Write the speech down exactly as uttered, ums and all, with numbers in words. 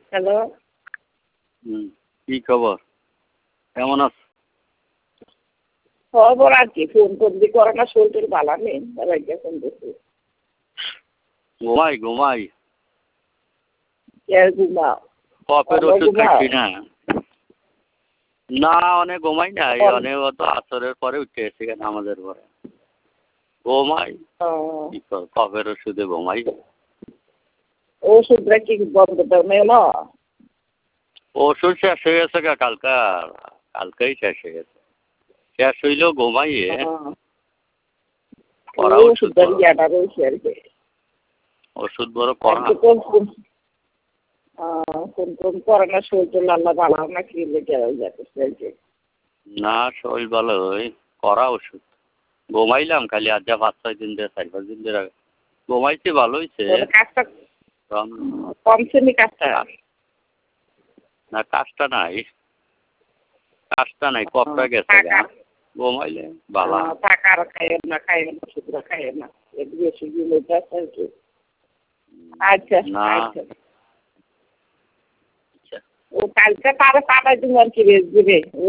Hello. হুম, কি খবর? কেমন আছো? খবর আর কি, ফোন টোন দিয়ে করে না, শরীর টরীর ভালো নেই, তাই ফোন দিছি। ঘুমাই ঘুমাই কে ঘুমাও? কফের অনেক ওষুধ ঘুমাও? খাইছি না। না অনেক ঘুমাই নাই, এখন অনেক তো আসরের পরে উঠে এসে গেছে আমাদের পরে ঘুমাই। ও, কি কর, কফের ওষুধে ঘুমাই। ওষুধটা কি বন্ধ দাও না? ওষুধ শেষ হয়ে গেছে গা কালকার, কালকেই শেষ হয়ে গেছে। শেষ হইলেও ঘুমাইয়ে করা ওষুধ ওষুধটা বড়, ইয়াটা রয়েছে আর কি। ওষুধ বড় করা। কোন কোন কোন কোন করে না, শরীর টরীর আল্লাহ ভালো না, কি লেগে যাচ্ছে আর কি। না শরীর ভালো ওই করা ওষুধ ঘুমাইলাম খালি আজ যা পাঁচ ছয় দিন ধরে চার পাঁচ দিন ধরে ঘুমাইছি, ভালো হয়েছে। কাজটা কমছে নি কাজটা? না কাজটা নাই, কাজটা নাই, কপটা গেছে গা। ঘুমাইলে বালা। টাকা আর খাইয়েন না, খাইয়েন না, ওষুধটা খাইয়েন না, একটু বেশি দিলে আর কি। আচ্ছা আচ্ছা। ও কালকে তারা পাঠাই তুমি আর কি দিবে।